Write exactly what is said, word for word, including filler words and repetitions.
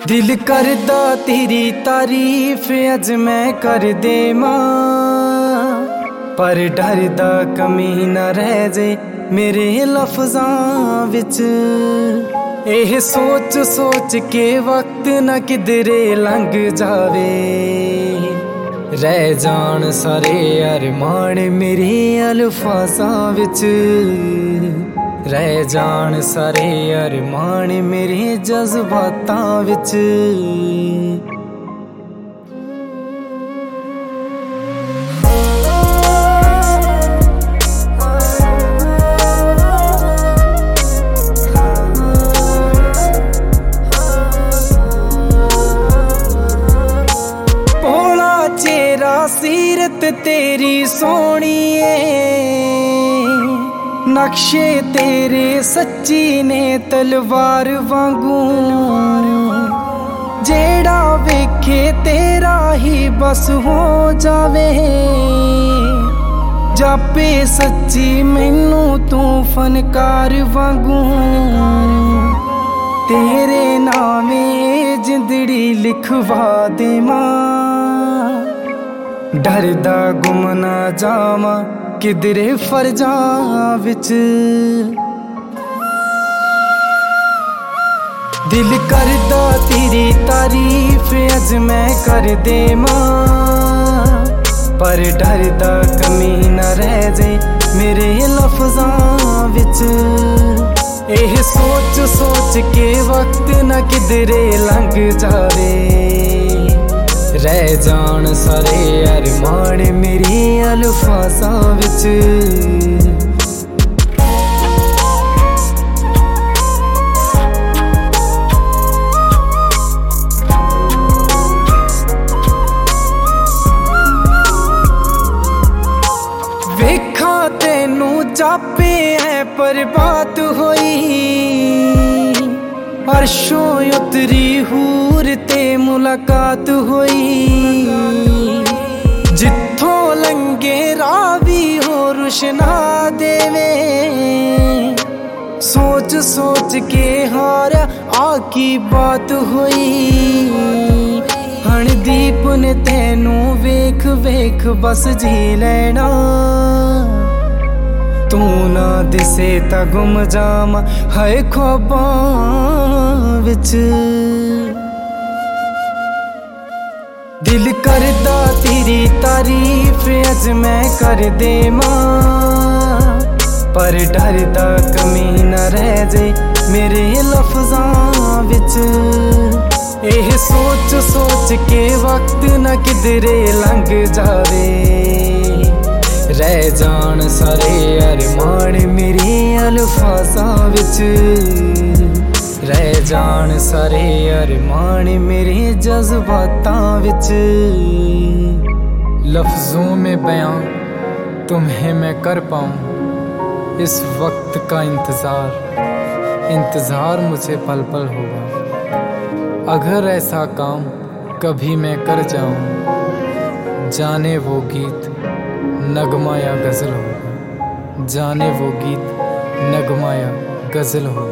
दिल करदा तेरी तारीफ अज मैं कर देवां, पर डरदा कमी न रह जे मेरे लफ्जां विच। एह सोच सोच के वक्त न किधरे लंघ जावे, रह जान सारे अरमान मेरे अल्फाजां विच। रह जान सारे अरमान मेरे जज्बातां विच। भोला चेहरा सीरत तेरी सोहनी है, नक्शे तेरे सच्ची ने तलवार वांगू। जेड़ा वेखे तेरा ही बस हो जावे, जापे सच्ची मैनू तू फनकार वांगू। तेरे नामे जिंदड़ी लिखवा देवां, डरदा गुम ना जावां किधरे फरजां विच। दिल करदा तेरी तारीफ अज मैं कर देवां, पर डरदा कमी न रह जे मेरे लफ्जां विच। एह सोच सोच के वक्त न किधरे लंघ जावे, रह जान सारे अरमान मेरे अल्फाजां विच। वेखा तेनू जापे है पर बात होई, अर्शों उतरी हूर ते मुलाकात होई। जिथों लंगे रावी हो रुशना देवे, सोच सोच के हारा आकी बात होई। हणदीप ने तेनू वेख वेख बस जी लेना, तू ना दिसे ता गुम जावां हाय ख्वाबां विच। दिल करदा तेरी तारीफ अज मैं कर देवां, पर डरदा कमी न रह जे मेरे लफ्जां विच। एह सोच सोच के वक्त न किधरे लंघ जावे, रह जान सारे अरमान मेरे अल्फाजां विच। रह जान सारे अरमान मेरे जज्बातां विच। लफ्ज़ों में बयां तुम्हें मैं कर पाऊँ, इस वक्त का इंतज़ार इंतज़ार मुझे पल पल होगा। अगर ऐसा काम कभी मैं कर जाऊँ, जाने वो गीत नगमा या गज़ल होगा। जाने वो गीत नगमा या गज़ल होगा।